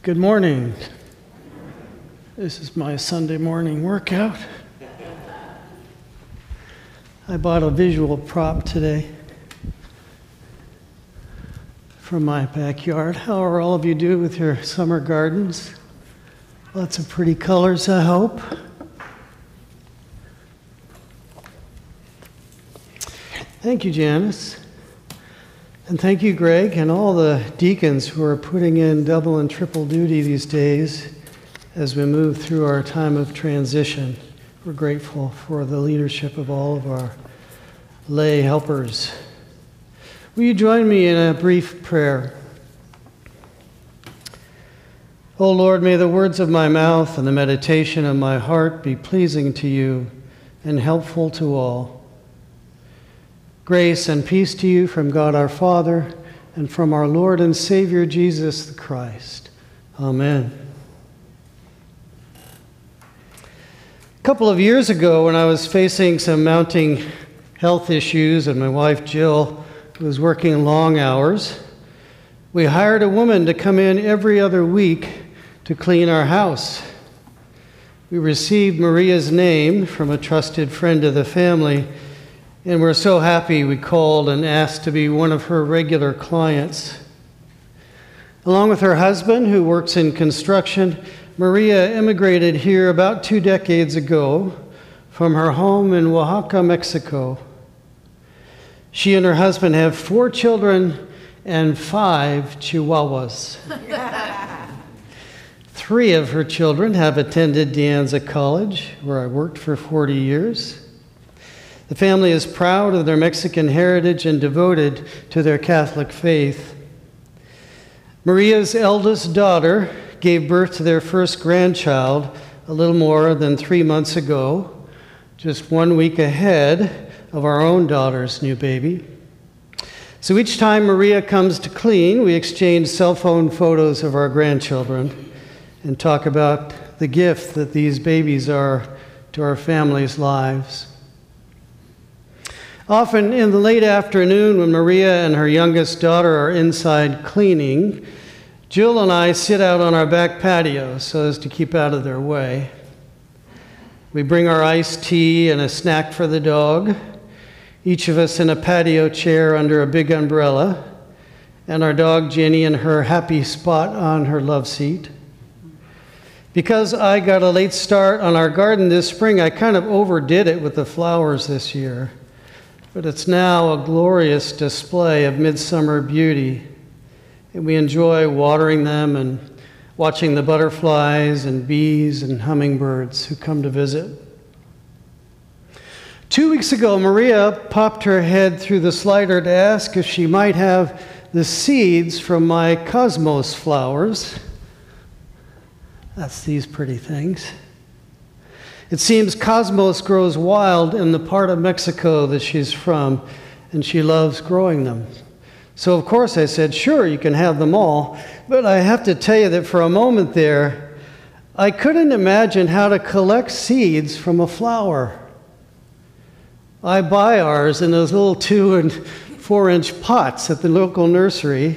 Good morning. This is my Sunday morning workout. I bought a visual prop today from my backyard. How are all of you doing with your summer gardens? Lots of pretty colors, I hope. Thank you, Janice. And thank you, Greg, and all the deacons who are putting in double and triple duty these days as we move through our time of transition. We're grateful for the leadership of all of our lay helpers. Will you join me in a brief prayer? O Lord, may the words of my mouth and the meditation of my heart be pleasing to you and helpful to all. Grace and peace to you from God our Father and from our Lord and Savior Jesus the Christ. Amen. A couple of years ago, when I was facing some mounting health issues and my wife Jill was working long hours, we hired a woman to come in every other week to clean our house. We received Maria's name from a trusted friend of the family, and we're so happy we called and asked to be one of her regular clients. Along with her husband, who works in construction, Maria immigrated here about 2 decades ago from her home in Oaxaca, Mexico. She and her husband have 4 children and 5 chihuahuas. 3 of her children have attended De Anza College, where I worked for 40 years. The family is proud of their Mexican heritage and devoted to their Catholic faith. Maria's eldest daughter gave birth to their first grandchild a little more than 3 months ago, just 1 week ahead of our own daughter's new baby. So each time Maria comes to clean, we exchange cell phone photos of our grandchildren and talk about the gift that these babies are to our family's lives. Often in the late afternoon, when Maria and her youngest daughter are inside cleaning, Jill and I sit out on our back patio so as to keep out of their way. We bring our iced tea and a snack for the dog, each of us in a patio chair under a big umbrella, and our dog Jenny in her happy spot on her love seat. Because I got a late start on our garden this spring, I kind of overdid it with the flowers this year. But it's now a glorious display of midsummer beauty, and we enjoy watering them and watching the butterflies and bees and hummingbirds who come to visit. 2 weeks ago, Maria popped her head through the slider to ask if she might have the seeds from my cosmos flowers. That's these pretty things. It seems cosmos grows wild in the part of Mexico that she's from, and she loves growing them. So of course I said, sure, you can have them all, but I have to tell you that for a moment there, I couldn't imagine how to collect seeds from a flower. I buy ours in those little 2 and 4 inch pots at the local nursery,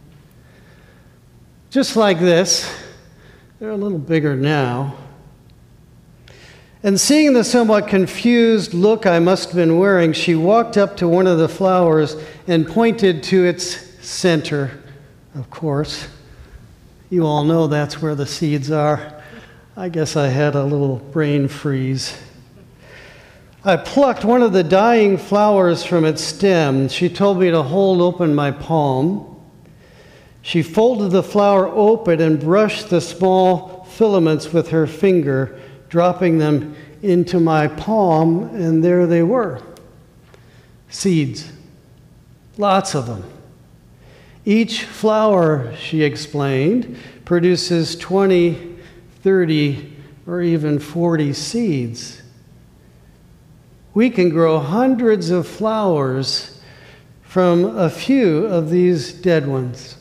just like this. They're a little bigger now. And seeing the somewhat confused look I must have been wearing, she walked up to one of the flowers and pointed to its center, of course. You all know that's where the seeds are. I guess I had a little brain freeze. I plucked one of the dying flowers from its stem. She told me to hold open my palm. She folded the flower open and brushed the small filaments with her finger, dropping them into my palm, and there they were. Seeds. Lots of them. Each flower, she explained, produces 20, 30, or even 40 seeds. We can grow hundreds of flowers from a few of these dead ones.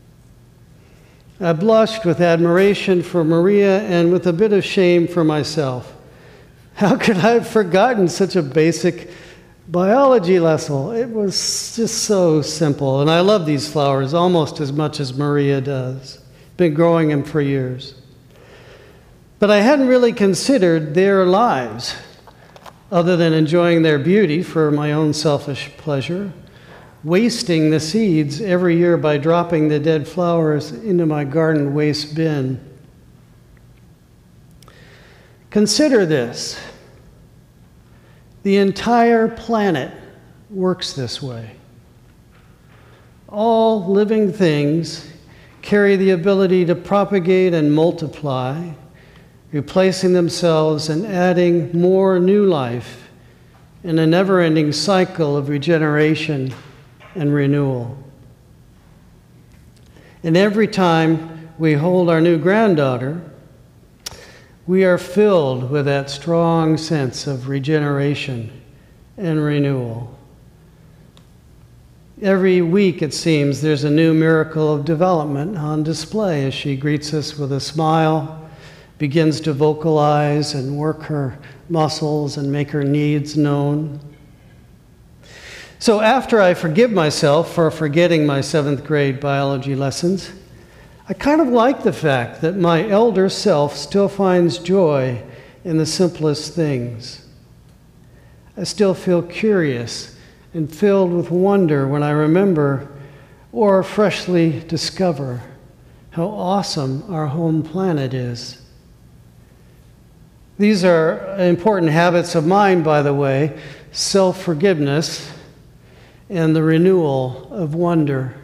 I blushed with admiration for Maria and with a bit of shame for myself. How could I have forgotten such a basic biology lesson? It was just so simple. And I love these flowers almost as much as Maria does. been growing them for years. But I hadn't really considered their lives, other than enjoying their beauty for my own selfish pleasure, wasting the seeds every year by dropping the dead flowers into my garden waste bin. Consider this. The entire planet works this way. All living things carry the ability to propagate and multiply, replacing themselves and adding more new life in a never-ending cycle of regeneration and renewal. And every time we hold our new granddaughter, we are filled with that strong sense of regeneration and renewal. Every week, it seems, there's a new miracle of development on display as she greets us with a smile, begins to vocalize and work her muscles and make her needs known. So after I forgive myself for forgetting my 7th grade biology lessons, I kind of like the fact that my elder self still finds joy in the simplest things. I still feel curious and filled with wonder when I remember or freshly discover how awesome our home planet is. These are important habits of mine, by the way: self-forgiveness and the renewal of wonder.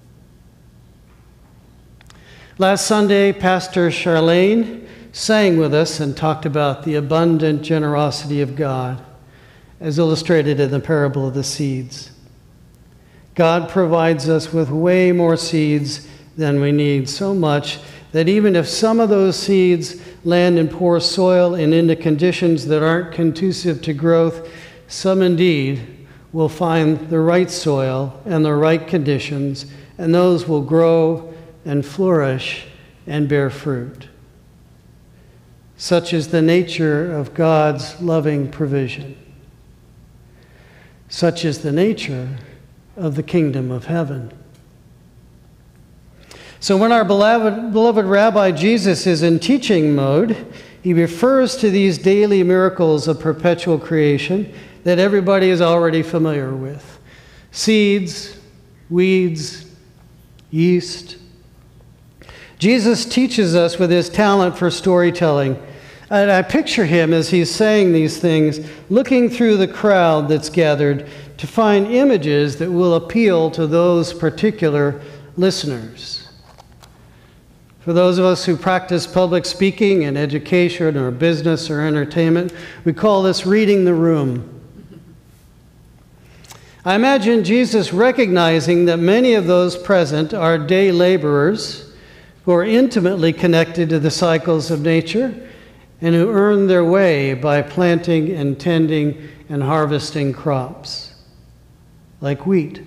Last Sunday, Pastor Charlene sang with us and talked about the abundant generosity of God, as illustrated in the parable of the seeds. God provides us with way more seeds than we need, so much that even if some of those seeds land in poor soil and into conditions that aren't conducive to growth, some indeed will find the right soil and the right conditions, and those will grow and flourish and bear fruit. Such is the nature of God's loving provision. Such is the nature of the kingdom of heaven. So when our beloved Rabbi Jesus is in teaching mode, he refers to these daily miracles of perpetual creation that everybody is already familiar with: seeds, weeds, yeast. Jesus teaches us with his talent for storytelling. And I picture him as he's saying these things, looking through the crowd that's gathered to find images that will appeal to those particular listeners. For those of us who practice public speaking in education or business or entertainment, we call this reading the room. I imagine Jesus recognizing that many of those present are day laborers who are intimately connected to the cycles of nature and who earn their way by planting and tending and harvesting crops, like wheat.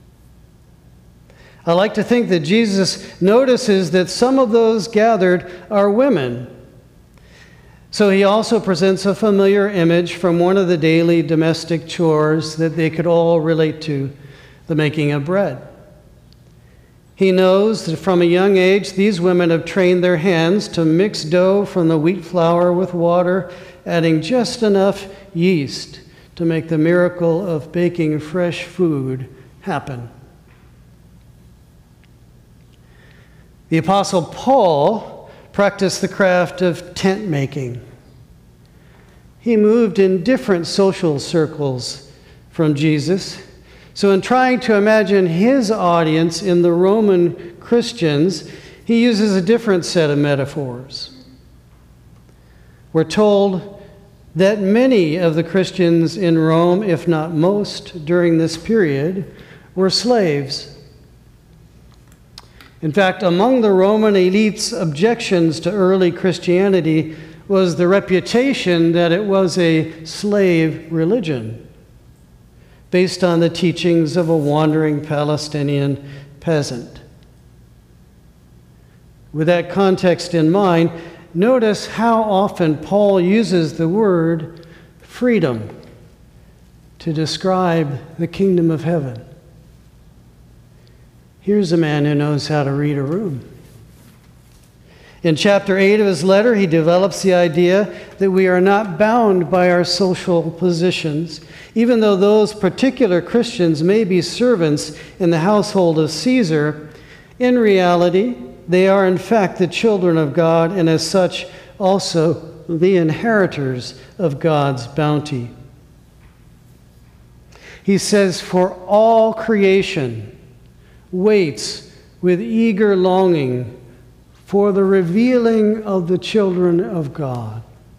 I like to think that Jesus notices that some of those gathered are women. So he also presents a familiar image from one of the daily domestic chores that they could all relate to: the making of bread. He knows that from a young age, these women have trained their hands to mix dough from the wheat flour with water, adding just enough yeast to make the miracle of baking fresh food happen. The Apostle Paul practiced the craft of tent making. He moved in different social circles from Jesus. So in trying to imagine his audience in the Roman Christians, he uses a different set of metaphors. We're told that many of the Christians in Rome, if not most, during this period, were slaves. In fact, among the Roman elite's objections to early Christianity was the reputation that it was a slave religion, based on the teachings of a wandering Palestinian peasant. With that context in mind, notice how often Paul uses the word freedom to describe the kingdom of heaven. Here's a man who knows how to read a room. In chapter 8 of his letter, he develops the idea that we are not bound by our social positions, even though those particular Christians may be servants in the household of Caesar. In reality, they are in fact the children of God, and as such, also the inheritors of God's bounty. He says, "For all creation waits with eager longing for the revealing of the children of God."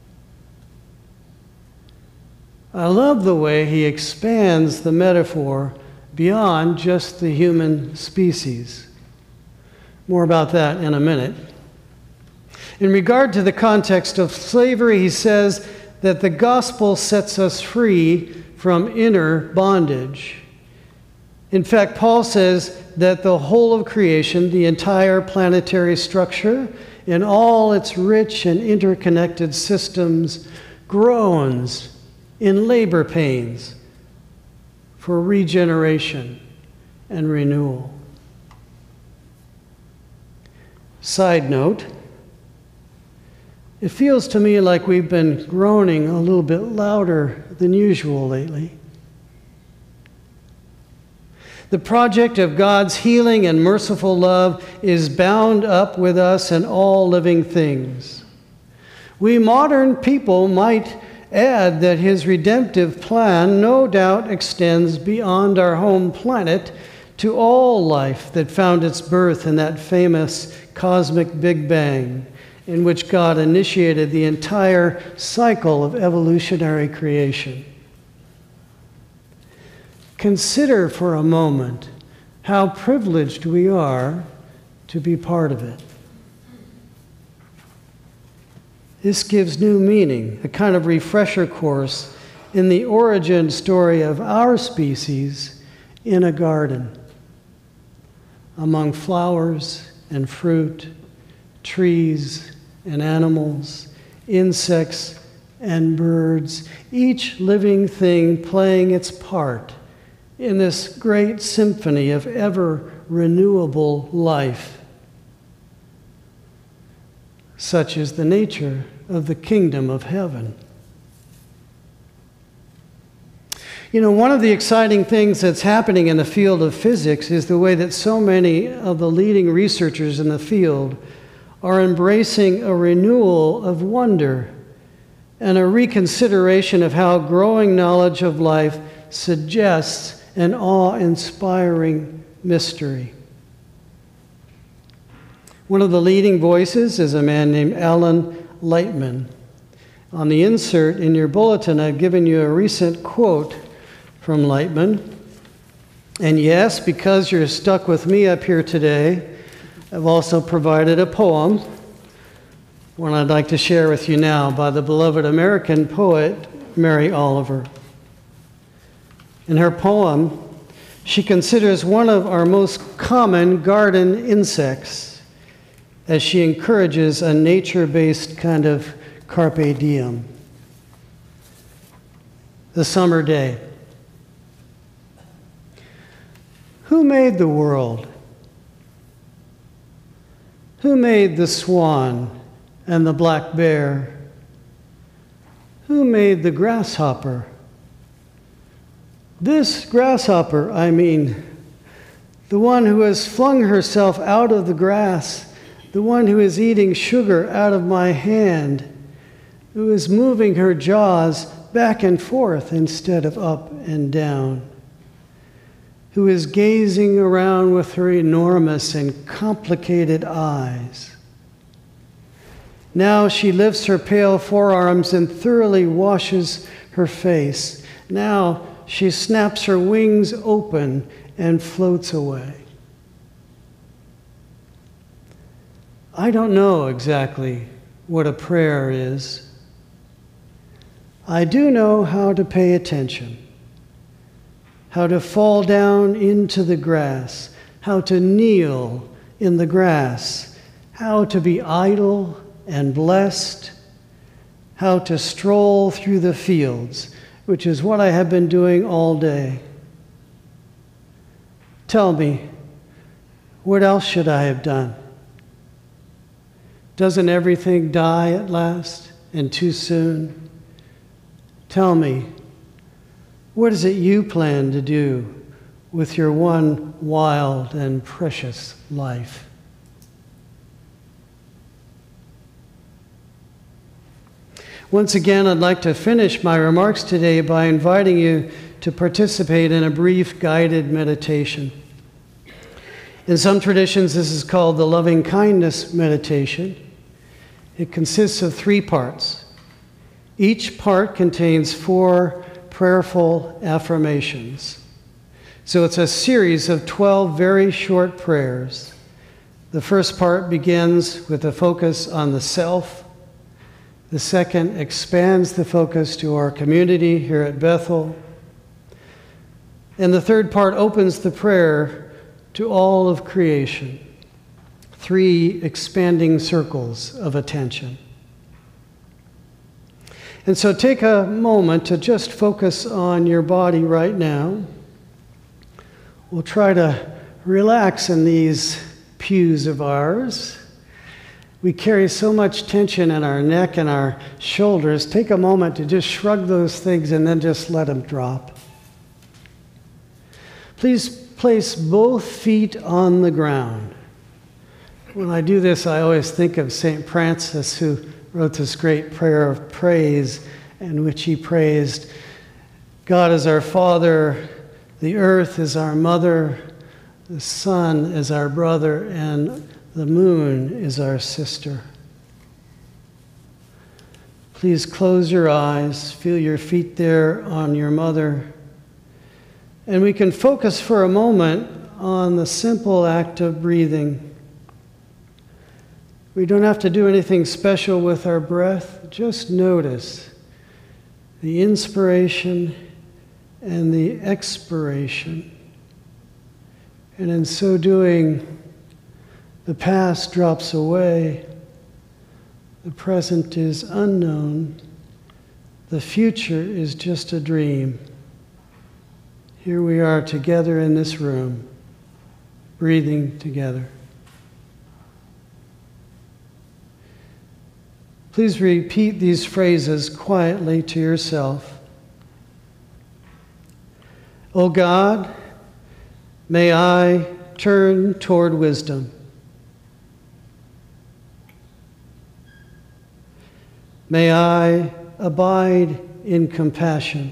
I love the way he expands the metaphor beyond just the human species. More about that in a minute. In regard to the context of slavery, he says that the gospel sets us free from inner bondage. In fact, Paul says that the whole of creation, the entire planetary structure, in all its rich and interconnected systems, groans in labor pains for regeneration and renewal. Side note, it feels to me like we've been groaning a little bit louder than usual lately. The project of God's healing and merciful love is bound up with us and all living things. We modern people might add that his redemptive plan no doubt extends beyond our home planet to all life that found its birth in that famous cosmic Big Bang, in which God initiated the entire cycle of evolutionary creation. Consider for a moment how privileged we are to be part of it. This gives new meaning, a kind of refresher course in the origin story of our species in a garden, among flowers and fruit, trees and animals, insects and birds, each living thing playing its part in this great symphony of ever renewable life. Such is the nature of the kingdom of heaven. You know, one of the exciting things that's happening in the field of physics is the way that so many of the leading researchers in the field are embracing a renewal of wonder and a reconsideration of how growing knowledge of life suggests an awe-inspiring mystery. One of the leading voices is a man named Alan Lightman. On the insert in your bulletin, I've given you a recent quote from Lightman. And yes, because you're stuck with me up here today, I've also provided a poem, one I'd like to share with you now, by the beloved American poet Mary Oliver. In her poem, she considers one of our most common garden insects, as she encourages a nature-based kind of carpe diem. The summer day. Who made the world? Who made the swan and the black bear? Who made the grasshopper? This grasshopper, I mean, the one who has flung herself out of the grass, the one who is eating sugar out of my hand, who is moving her jaws back and forth instead of up and down, who is gazing around with her enormous and complicated eyes. Now she lifts her pale forearms and thoroughly washes her face. Now she snaps her wings open and floats away. I don't know exactly what a prayer is. I do know how to pay attention, how to fall down into the grass, how to kneel in the grass, how to be idle and blessed, how to stroll through the fields, which is what I have been doing all day. Tell me, what else should I have done? Doesn't everything die at last and too soon? Tell me, what is it you plan to do with your one wild and precious life? Once again, I'd like to finish my remarks today by inviting you to participate in a brief guided meditation. In some traditions, this is called the loving kindness meditation. It consists of 3 parts. Each part contains 4 prayerful affirmations. So it's a series of 12 very short prayers. The first part begins with a focus on the self. The second expands the focus to our community here at Bethel. And the third part opens the prayer to all of creation. 3 expanding circles of attention. And so take a moment to just focus on your body right now. We'll try to relax in these pews of ours. We carry so much tension in our neck and our shoulders. Take a moment to just shrug those things and then just let them drop. Please place both feet on the ground. When I do this, I always think of St. Francis, who wrote this great prayer of praise in which he praised, God is our Father, the earth is our mother, the sun is our brother, and the moon is our sister. Please close your eyes, feel your feet there on your mother, and we can focus for a moment on the simple act of breathing. We don't have to do anything special with our breath. Just notice the inspiration and the expiration. And in so doing, the past drops away. The present is unknown. The future is just a dream. Here we are together in this room, breathing together. Please repeat these phrases quietly to yourself. O God, may I turn toward wisdom. May I abide in compassion.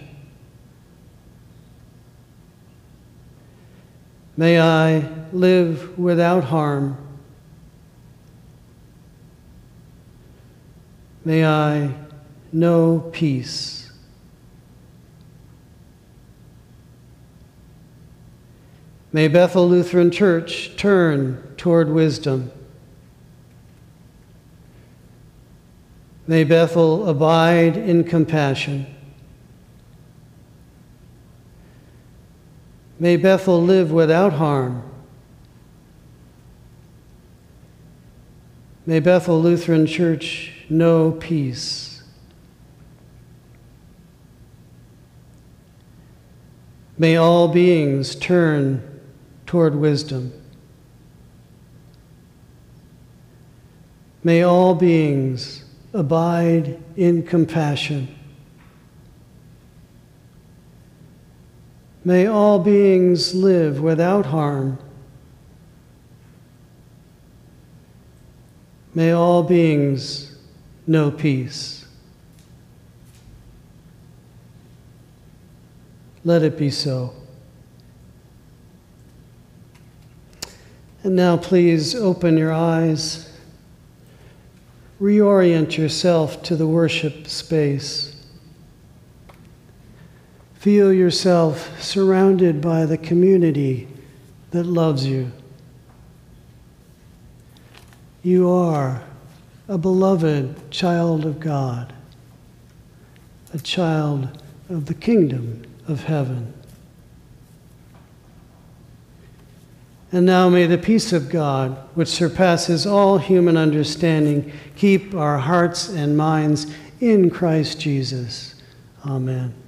May I live without harm. May I know peace. May Bethel Lutheran Church turn toward wisdom. May Bethel abide in compassion. May Bethel live without harm. May Bethel Lutheran Church know peace. May all beings turn toward wisdom. May all beings abide in compassion. May all beings live without harm. May all beings know peace. Let it be so. And now please open your eyes. Reorient yourself to the worship space. Feel yourself surrounded by the community that loves you. You are a beloved child of God, a child of the kingdom of heaven. And now may the peace of God, which surpasses all human understanding, keep our hearts and minds in Christ Jesus. Amen.